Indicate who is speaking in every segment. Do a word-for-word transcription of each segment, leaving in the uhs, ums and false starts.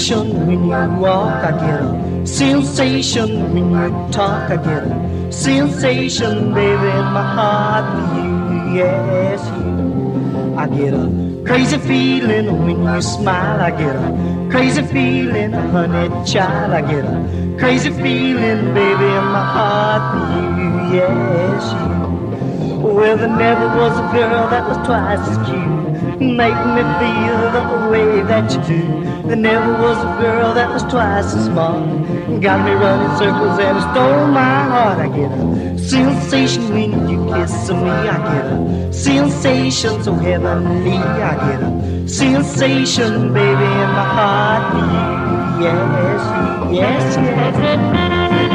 Speaker 1: sensation when you walk, I get a sensation when you talk, I get a sensation, baby, in my heart for you, yes, you. I get a crazy feeling when you smile, I get a crazy feeling, honey child, I get a crazy feeling, baby, in my heart for you, yes, you. Well, there never was a girl that was twice as cute, make me feel the way that you do. There never was a girl that was twice as smart, got me running circles and stole my heart. I get a sensation when you kiss me, I get a sensation so heavenly. I get a sensation, baby, in my heart for you, yes, yes, yes.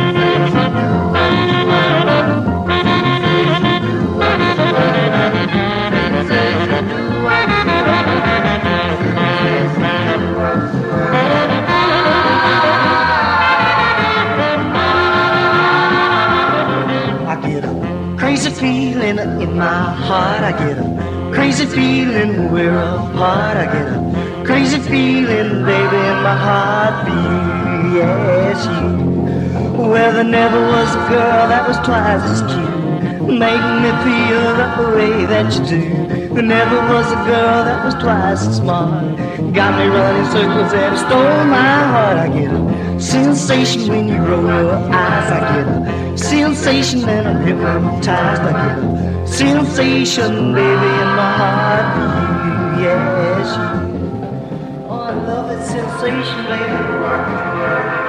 Speaker 1: Crazy feeling in my heart, I get a crazy feeling we're apart. I get a crazy feeling, baby, in my heart for you, yes, you. Well, there never was a girl that was twice as cute, make me feel the way that you do. There never was a girl that was twice as smart, got me running circles and stole my heart. I get a sensation when you roll your eyes, I get a sensation and I'm hypnotized. I get a sensation, baby, in my heart for you, yes, you. Oh, I love that sensation, baby.